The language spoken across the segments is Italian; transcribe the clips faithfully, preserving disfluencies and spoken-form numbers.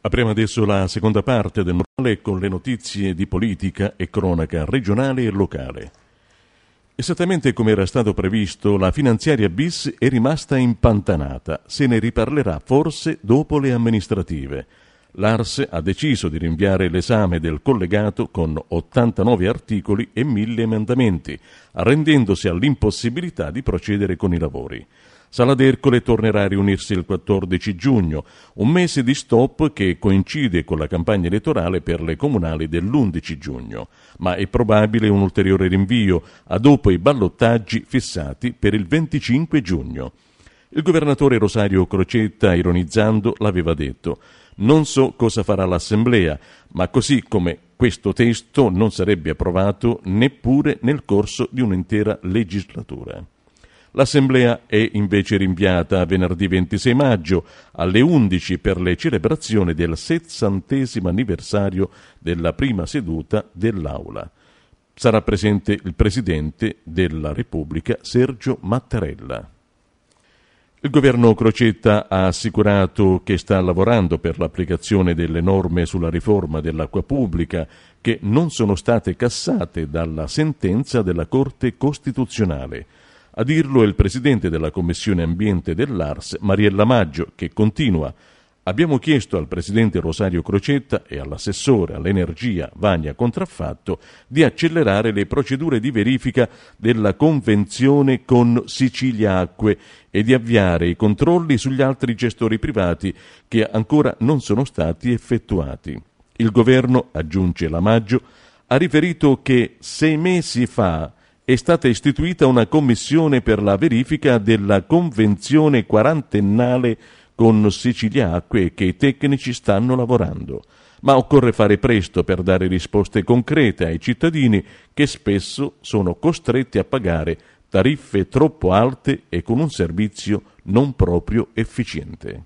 Apriamo adesso la seconda parte del normale con le notizie di politica e cronaca regionale e locale. Esattamente come era stato previsto, la finanziaria bis è rimasta impantanata. Se ne riparlerà forse dopo le amministrative. L'A R S ha deciso di rinviare l'esame del collegato con ottantanove articoli e mille emendamenti, arrendendosi all'impossibilità di procedere con i lavori. Sala d'Ercole tornerà a riunirsi il quattordici giugno, un mese di stop che coincide con la campagna elettorale per le comunali dell'undici giugno, ma è probabile un ulteriore rinvio a dopo i ballottaggi fissati per il venticinque giugno. Il governatore Rosario Crocetta, ironizzando, l'aveva detto: «Non so cosa farà l'Assemblea, ma così come questo testo non sarebbe approvato neppure nel corso di un'intera legislatura». L'Assemblea è invece rinviata a venerdì ventisei maggio alle undici per le celebrazioni del sessantesimo anniversario della prima seduta dell'Aula. Sarà presente il Presidente della Repubblica Sergio Mattarella. Il governo Crocetta ha assicurato che sta lavorando per l'applicazione delle norme sulla riforma dell'acqua pubblica che non sono state cassate dalla sentenza della Corte Costituzionale. A dirlo è il presidente della Commissione Ambiente dell'A R S, Mariella Maggio, che continua: «Abbiamo chiesto al presidente Rosario Crocetta e all'assessore all'energia Vania Contraffatto di accelerare le procedure di verifica della convenzione con Sicilia Acque e di avviare i controlli sugli altri gestori privati che ancora non sono stati effettuati». Il governo, aggiunge la Maggio, ha riferito che sei mesi fa è stata istituita una commissione per la verifica della convenzione quarantennale con Sicilia Acque e che i tecnici stanno lavorando. Ma occorre fare presto per dare risposte concrete ai cittadini che spesso sono costretti a pagare tariffe troppo alte e con un servizio non proprio efficiente.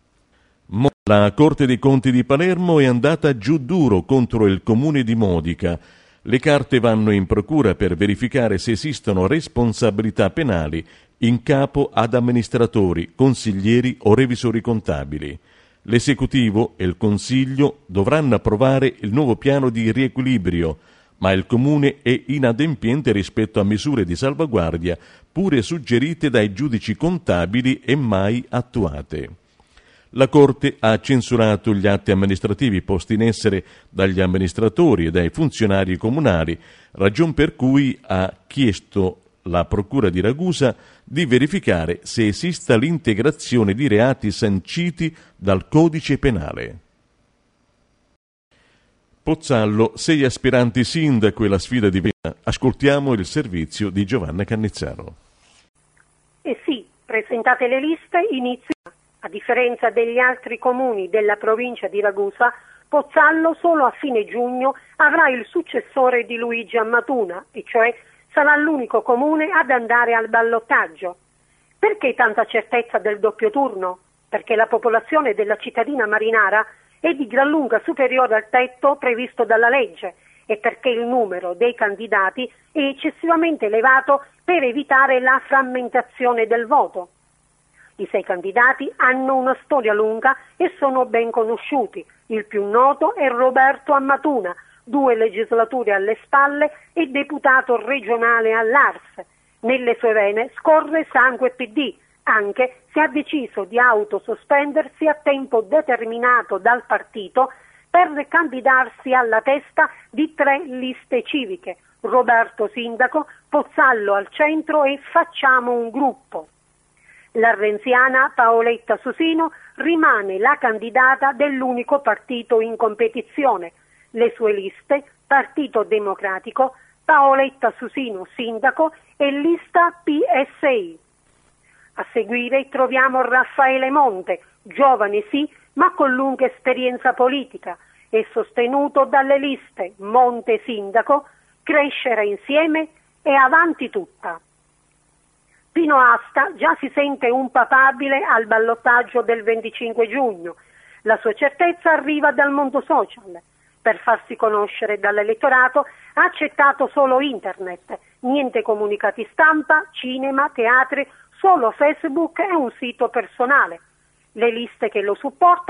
La Corte dei Conti di Palermo è andata giù duro contro il comune di Modica. Le carte vanno in procura per verificare se esistono responsabilità penali in capo ad amministratori, consiglieri o revisori contabili. L'esecutivo e il consiglio dovranno approvare il nuovo piano di riequilibrio, ma il comune è inadempiente rispetto a misure di salvaguardia pure suggerite dai giudici contabili e mai attuate. La Corte ha censurato gli atti amministrativi posti in essere dagli amministratori e dai funzionari comunali, ragion per cui ha chiesto la Procura di Ragusa di verificare se esista l'integrazione di reati sanciti dal Codice Penale. Pozzallo, sei aspiranti sindaco e la sfida di Vena. Ascoltiamo il servizio di Giovanna Cannizzaro. Eh sì, presentate le liste, inizia. A differenza degli altri comuni della provincia di Ragusa, Pozzallo solo a fine giugno avrà il successore di Luigi Ammatuna, e cioè sarà l'unico comune ad andare al ballottaggio. Perché tanta certezza del doppio turno? Perché la popolazione della cittadina marinara è di gran lunga superiore al tetto previsto dalla legge e perché il numero dei candidati è eccessivamente elevato per evitare la frammentazione del voto. I sei candidati hanno una storia lunga e sono ben conosciuti. Il più noto è Roberto Ammatuna, due legislature alle spalle e deputato regionale all'A R S. Nelle sue vene scorre sangue P D, anche se ha deciso di autosospendersi a tempo determinato dal partito per candidarsi alla testa di tre liste civiche: Roberto sindaco, Pozzallo al centro e Facciamo un gruppo. La renziana Paoletta Susino rimane la candidata dell'unico partito in competizione. Le sue liste: Partito Democratico, Paoletta Susino sindaco e lista P S I. A seguire troviamo Raffaele Monte, giovane sì, ma con lunga esperienza politica, e sostenuto dalle liste Monte sindaco, Crescere insieme e Avanti tutta. Pino Asta già si sente un papabile al ballottaggio del venticinque giugno. La sua certezza arriva dal mondo social. Per farsi conoscere dall'elettorato ha accettato solo internet, niente comunicati stampa, cinema, teatri, solo Facebook e un sito personale. Le liste che lo supportano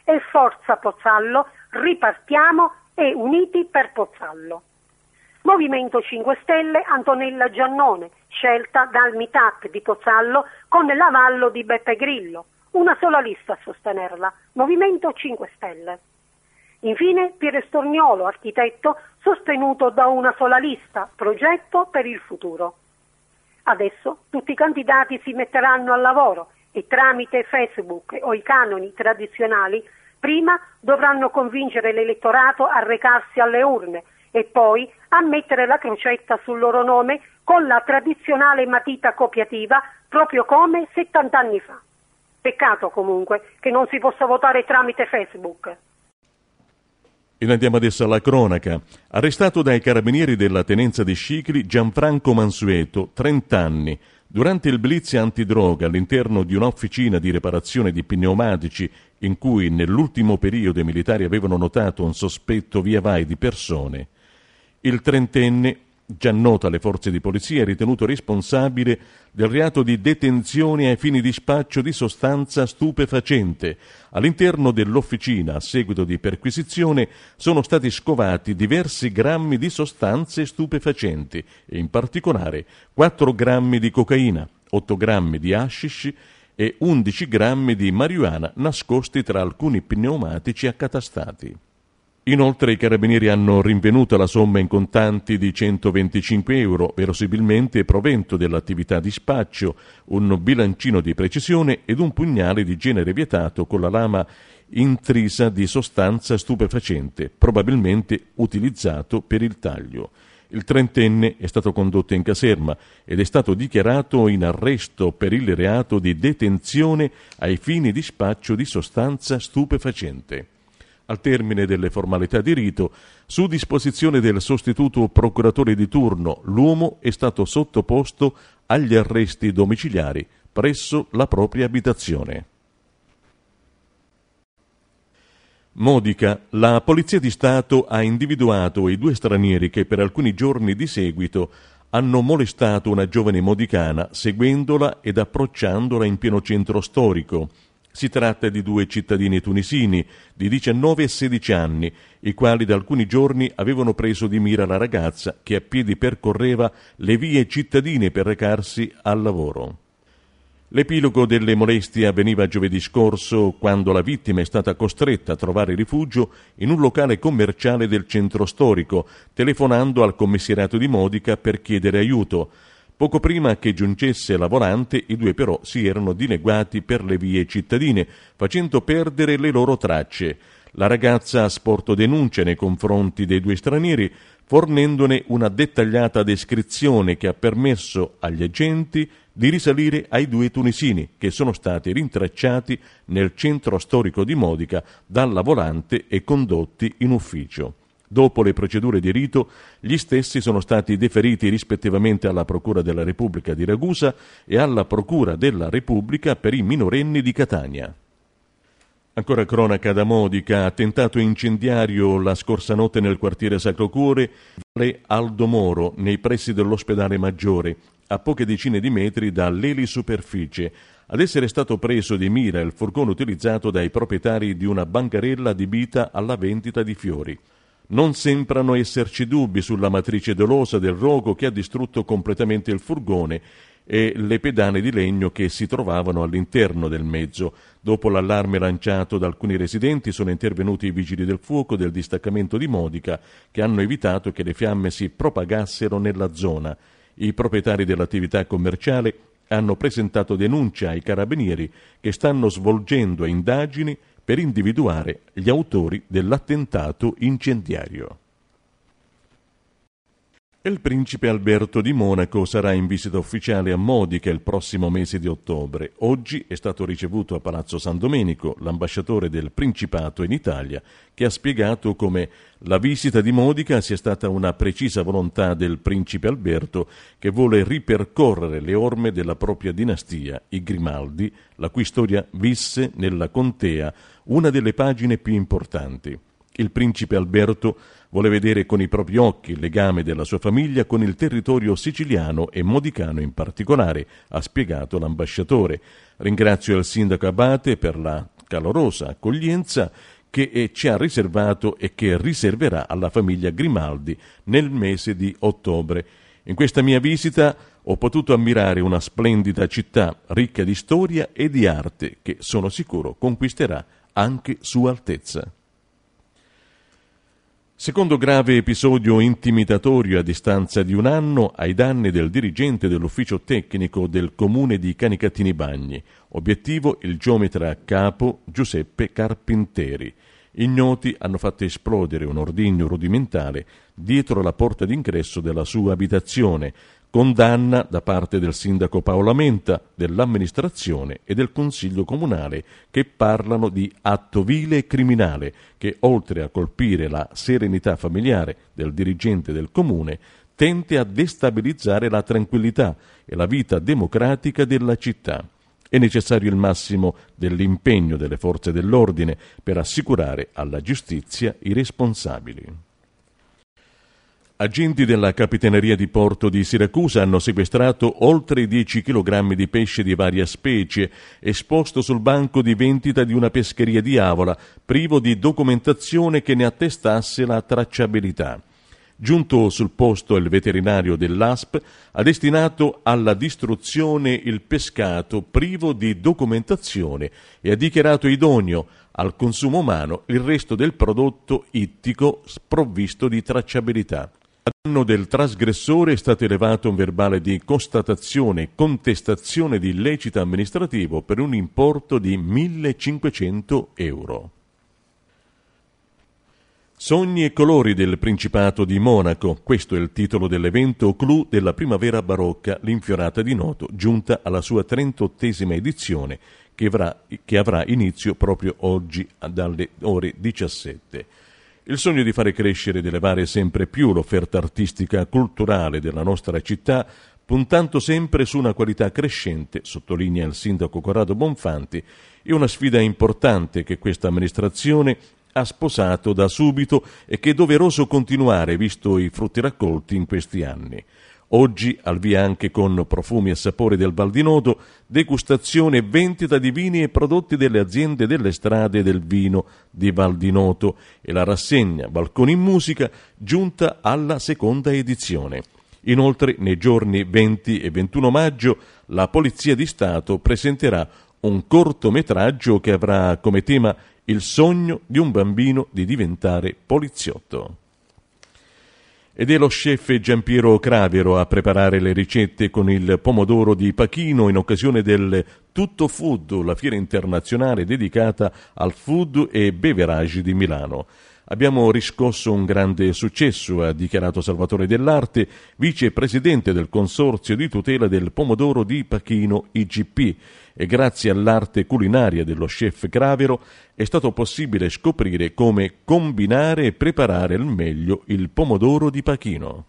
e Forza Pozzallo, ripartiamo e uniti per Pozzallo. Movimento cinque Stelle, Antonella Giannone, scelta dal Meetup di Pozzallo con l'avallo di Beppe Grillo. Una sola lista a sostenerla, Movimento cinque Stelle. Infine Piero Storniolo, architetto, sostenuto da una sola lista, Progetto per il futuro. Adesso tutti i candidati si metteranno al lavoro e tramite Facebook o i canoni tradizionali prima dovranno convincere l'elettorato a recarsi alle urne e poi a mettere la crocetta sul loro nome con la tradizionale matita copiativa proprio come settanta anni fa. Peccato comunque che non si possa votare tramite Facebook. E andiamo adesso alla cronaca. Arrestato dai carabinieri della tenenza di Scicli Gianfranco Mansueto, trenta anni. Durante il blitz antidroga all'interno di un'officina di riparazione di pneumatici in cui nell'ultimo periodo i militari avevano notato un sospetto via vai di persone, il trentenne, già noto alle forze di polizia, è ritenuto responsabile del reato di detenzione ai fini di spaccio di sostanza stupefacente. All'interno dell'officina, a seguito di perquisizione, sono stati scovati diversi grammi di sostanze stupefacenti e in particolare quattro grammi di cocaina, otto grammi di hashish e undici grammi di marijuana nascosti tra alcuni pneumatici accatastati. Inoltre i carabinieri hanno rinvenuto la somma in contanti di centoventicinque euro, verosimilmente provento dell'attività di spaccio, un bilancino di precisione ed un pugnale di genere vietato con la lama intrisa di sostanza stupefacente, probabilmente utilizzato per il taglio. Il trentenne è stato condotto in caserma ed è stato dichiarato in arresto per il reato di detenzione ai fini di spaccio di sostanza stupefacente. Al termine delle formalità di rito, su disposizione del sostituto procuratore di turno, l'uomo è stato sottoposto agli arresti domiciliari presso la propria abitazione. Modica, la Polizia di Stato ha individuato i due stranieri che per alcuni giorni di seguito hanno molestato una giovane modicana seguendola ed approcciandola in pieno centro storico. Si tratta di due cittadini tunisini di diciannove e sedici anni, i quali da alcuni giorni avevano preso di mira la ragazza che a piedi percorreva le vie cittadine per recarsi al lavoro. L'epilogo delle molestie avveniva giovedì scorso, quando la vittima è stata costretta a trovare rifugio in un locale commerciale del centro storico, telefonando al commissariato di Modica per chiedere aiuto. Poco prima che giungesse la volante, i due però si erano dileguati per le vie cittadine, facendo perdere le loro tracce. La ragazza ha sporto denuncia nei confronti dei due stranieri, fornendone una dettagliata descrizione che ha permesso agli agenti di risalire ai due tunisini, che sono stati rintracciati nel centro storico di Modica dalla volante e condotti in ufficio. Dopo le procedure di rito, gli stessi sono stati deferiti rispettivamente alla Procura della Repubblica di Ragusa e alla Procura della Repubblica per i minorenni di Catania. Ancora cronaca da Modica, attentato incendiario la scorsa notte nel quartiere Sacro Cuore, Valle Aldo Moro, nei pressi dell'ospedale Maggiore, a poche decine di metri dall'elisuperficie. Ad essere stato preso di mira il furgone utilizzato dai proprietari di una bancarella adibita alla vendita di fiori. Non sembrano esserci dubbi sulla matrice dolosa del rogo che ha distrutto completamente il furgone e le pedane di legno che si trovavano all'interno del mezzo. Dopo l'allarme lanciato da alcuni residenti sono intervenuti i vigili del fuoco del distaccamento di Modica che hanno evitato che le fiamme si propagassero nella zona. I proprietari dell'attività commerciale hanno presentato denuncia ai carabinieri che stanno svolgendo indagini per individuare gli autori dell'attentato incendiario. Il principe Alberto di Monaco sarà in visita ufficiale a Modica il prossimo mese di ottobre. Oggi è stato ricevuto a Palazzo San Domenico l'ambasciatore del Principato in Italia, che ha spiegato come la visita di Modica sia stata una precisa volontà del principe Alberto, che vuole ripercorrere le orme della propria dinastia, i Grimaldi, la cui storia visse nella contea una delle pagine più importanti. Il principe Alberto vuole vedere con i propri occhi il legame della sua famiglia con il territorio siciliano e modicano in particolare, ha spiegato l'ambasciatore. Ringrazio il sindaco Abate per la calorosa accoglienza che ci ha riservato e che riserverà alla famiglia Grimaldi nel mese di ottobre. In questa mia visita ho potuto ammirare una splendida città ricca di storia e di arte che, sono sicuro, conquisterà anche Sua Altezza. Secondo grave episodio intimidatorio a distanza di un anno ai danni del dirigente dell'ufficio tecnico del comune di Canicattini Bagni. Obiettivo il geometra capo Giuseppe Carpinteri. Ignoti hanno fatto esplodere un ordigno rudimentale dietro la porta d'ingresso della sua abitazione. Condanna da parte del sindaco Paola Menta, dell'amministrazione e del consiglio comunale, che parlano di atto vile e criminale che, oltre a colpire la serenità familiare del dirigente del comune, tende a destabilizzare la tranquillità e la vita democratica della città. È necessario il massimo dell'impegno delle forze dell'ordine per assicurare alla giustizia i responsabili. Agenti della Capitaneria di Porto di Siracusa hanno sequestrato oltre dieci chilogrammi di pesce di varia specie, esposto sul banco di vendita di una pescheria di Avola, privo di documentazione che ne attestasse la tracciabilità. Giunto sul posto il veterinario dell'A S P ha destinato alla distruzione il pescato privo di documentazione e ha dichiarato idoneo al consumo umano il resto del prodotto ittico sprovvisto di tracciabilità. A danno del trasgressore è stato elevato un verbale di constatazione e contestazione di illecito amministrativo per un importo di millecinquecento euro. Sogni e colori del Principato di Monaco, questo è il titolo dell'evento clou della Primavera Barocca, l'infiorata di Noto, giunta alla sua trentottesima edizione, che avrà, che avrà inizio proprio oggi dalle ore diciassette. Il sogno di fare crescere ed elevare sempre più l'offerta artistica e culturale della nostra città, puntando sempre su una qualità crescente, sottolinea il sindaco Corrado Bonfanti, è una sfida importante che questa amministrazione ha sposato da subito e che è doveroso continuare visto i frutti raccolti in questi anni. Oggi al via anche con Profumi e sapori del Val di Noto, degustazione e vendita di vini e prodotti delle aziende delle strade del vino di Val di Noto e la rassegna Balconi in Musica giunta alla seconda edizione. Inoltre nei giorni venti e ventuno maggio la Polizia di Stato presenterà un cortometraggio che avrà come tema il sogno di un bambino di diventare poliziotto. Ed è lo chef Giampiero Cravero a preparare le ricette con il pomodoro di Pachino in occasione del Tutto Food, la fiera internazionale dedicata al food e beverage di Milano. Abbiamo riscosso un grande successo, ha dichiarato Salvatore Dell'Arte, vicepresidente del Consorzio di tutela del pomodoro di Pachino I G P, e grazie all'arte culinaria dello chef Cravero è stato possibile scoprire come combinare e preparare al meglio il pomodoro di Pachino.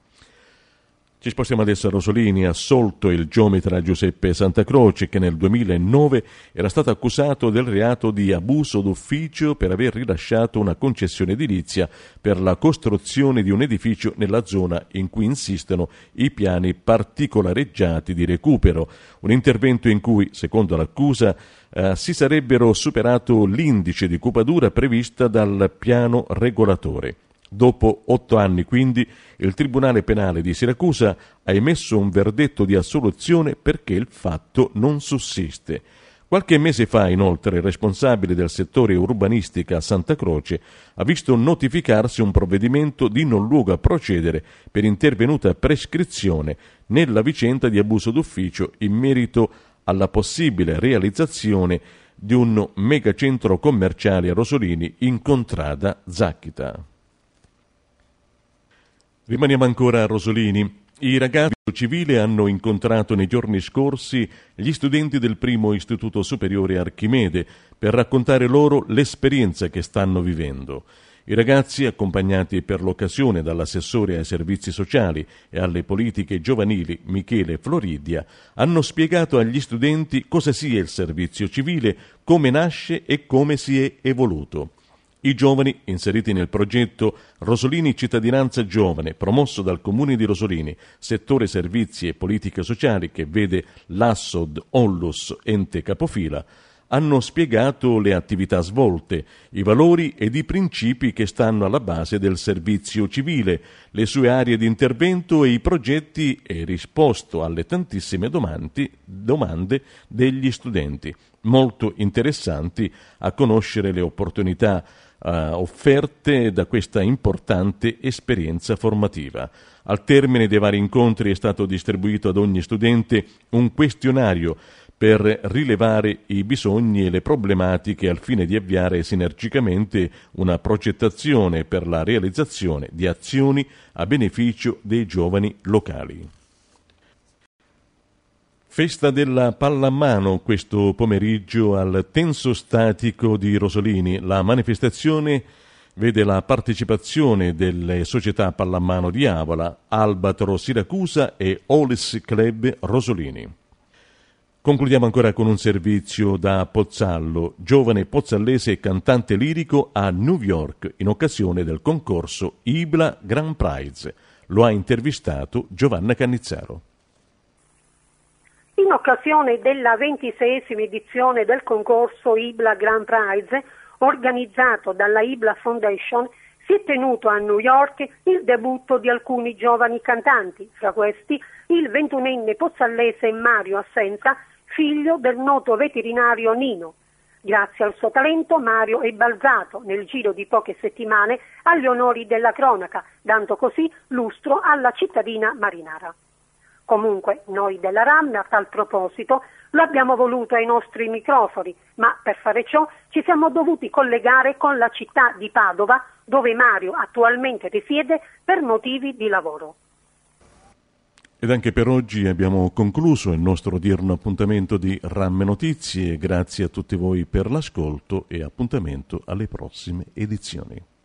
Ci spostiamo adesso a Rosolini, assolto il geometra Giuseppe Santacroce che nel duemilanove era stato accusato del reato di abuso d'ufficio per aver rilasciato una concessione edilizia per la costruzione di un edificio nella zona in cui insistono i piani particolareggiati di recupero, un intervento in cui, secondo l'accusa, eh, si sarebbero superato l'indice di cupatura prevista dal piano regolatore. Dopo otto anni, quindi, il Tribunale Penale di Siracusa ha emesso un verdetto di assoluzione perché il fatto non sussiste. Qualche mese fa, inoltre, il responsabile del settore urbanistica a Santa Croce ha visto notificarsi un provvedimento di non luogo a procedere per intervenuta prescrizione nella vicenda di abuso d'ufficio in merito alla possibile realizzazione di un megacentro commerciale a Rosolini in contrada Zacchita. Rimaniamo ancora a Rosolini. I ragazzi civili hanno incontrato nei giorni scorsi gli studenti del primo istituto superiore Archimede per raccontare loro l'esperienza che stanno vivendo. I ragazzi, accompagnati per l'occasione dall'assessore ai servizi sociali e alle politiche giovanili Michele Floridia, hanno spiegato agli studenti cosa sia il servizio civile, come nasce e come si è evoluto. I giovani, inseriti nel progetto Rosolini Cittadinanza Giovane, promosso dal Comune di Rosolini, settore servizi e politiche sociali che vede l'Assod Onlus ente capofila, hanno spiegato le attività svolte, i valori ed i principi che stanno alla base del servizio civile, le sue aree di intervento e i progetti e risposto alle tantissime domande, domande degli studenti, molto interessanti a conoscere le opportunità uh, offerte da questa importante esperienza formativa. Al termine dei vari incontri è stato distribuito ad ogni studente un questionario per rilevare i bisogni e le problematiche al fine di avviare sinergicamente una progettazione per la realizzazione di azioni a beneficio dei giovani locali. Festa della pallamano questo pomeriggio al Tenso Statico di Rosolini. La manifestazione vede la partecipazione delle società pallamano di Avola, Albatro Siracusa e Olis Club Rosolini. Concludiamo ancora con un servizio da Pozzallo, giovane pozzallese e cantante lirico a New York in occasione del concorso Ibla Grand Prize. Lo ha intervistato Giovanna Cannizzaro. In occasione della ventiseiesima edizione del concorso Ibla Grand Prize, organizzato dalla Ibla Foundation, si è tenuto a New York il debutto di alcuni giovani cantanti, fra questi il ventunenne pozzallese Mario Assenza, figlio del noto veterinario Nino. Grazie al suo talento Mario è balzato nel giro di poche settimane agli onori della cronaca, dando così lustro alla cittadina marinara. Comunque, noi della RAM, a tal proposito, lo abbiamo voluto ai nostri microfoni, ma per fare ciò ci siamo dovuti collegare con la città di Padova, dove Mario attualmente risiede per motivi di lavoro. Ed anche per oggi abbiamo concluso il nostro odierno appuntamento di RAM Notizie. Grazie a tutti voi per l'ascolto e appuntamento alle prossime edizioni.